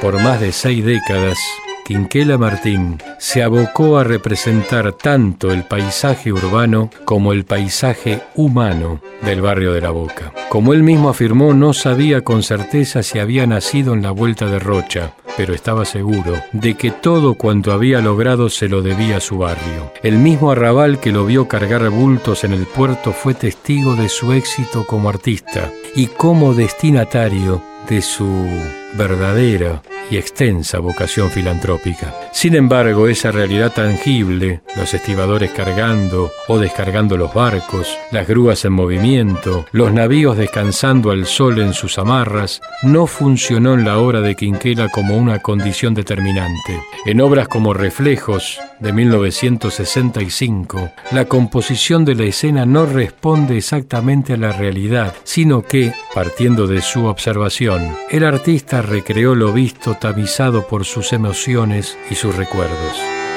Por más de 6 décadas, Quinquela Martín se abocó a representar tanto el paisaje urbano como el paisaje humano del barrio de La Boca. Como él mismo afirmó, no sabía con certeza si había nacido en la Vuelta de Rocha, pero estaba seguro de que todo cuanto había logrado se lo debía a su barrio. El mismo Arrabal que lo vio cargar bultos en el puerto fue testigo de su éxito como artista y como destinatario de su verdadera y extensa vocación filantrópica. Sin embargo, esa realidad tangible, los estibadores cargando o descargando los barcos, las grúas en movimiento, los navíos descansando al sol en sus amarras, no funcionó en la obra de Quinquela como una condición determinante. En obras como Reflejos, de 1965, la composición de la escena no responde exactamente a la realidad, sino que, partiendo de su observación, el artista recreó lo visto tamizado por sus emociones y sus recuerdos.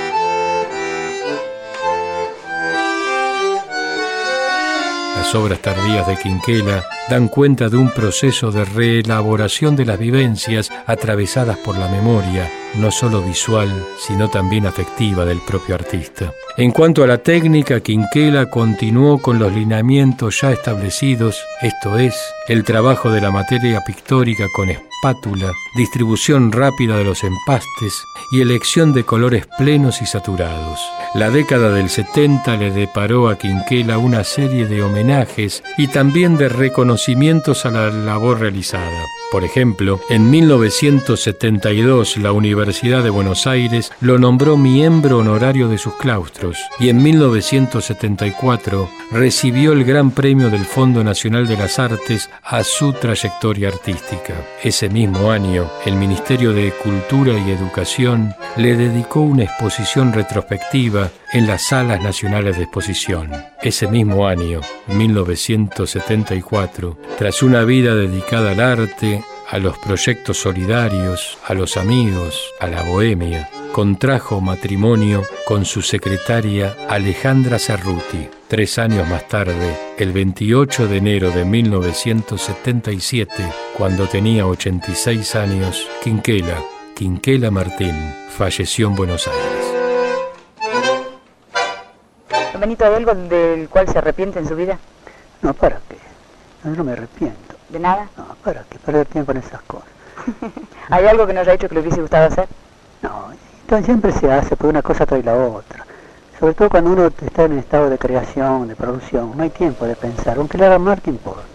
Las obras tardías de Quinquela dan cuenta de un proceso de reelaboración de las vivencias atravesadas por la memoria, no solo visual, sino también afectiva del propio artista. En cuanto a la técnica, Quinquela continuó con los lineamientos ya establecidos, esto es, el trabajo de la materia pictórica con espátula, distribución rápida de los empastes y elección de colores plenos y saturados. La década del 70 le deparó a Quinquela una serie de homenajes y también de reconocimientos a la labor realizada. Por ejemplo, en 1972 la Universidad de Buenos Aires lo nombró miembro honorario de sus claustros y en 1974 recibió el Gran Premio del Fondo Nacional de las Artes a su trayectoria artística. Ese mismo año, el Ministerio de Cultura y Educación le dedicó una exposición retrospectiva en las Salas Nacionales de Exposición. Ese mismo año, 1974, tras una vida dedicada al arte, a los proyectos solidarios, a los amigos, a la bohemia, contrajo matrimonio con su secretaria Alejandra Cerruti. 3 años más tarde, el 28 de enero de 1977, cuando tenía 86 años, Quinquela Martín falleció en Buenos Aires. Benito, ¿hay algo del cual se arrepiente en su vida? No, ¿para qué? No me arrepiento. ¿De nada? No, ¿para qué? Perder tiempo en esas cosas. ¿Hay algo que no haya hecho que le hubiese gustado hacer? No, entonces siempre se hace, porque una cosa trae la otra. Sobre todo cuando uno está en estado de creación, de producción, no hay tiempo de pensar. Aunque le haga mal, ¿qué importa?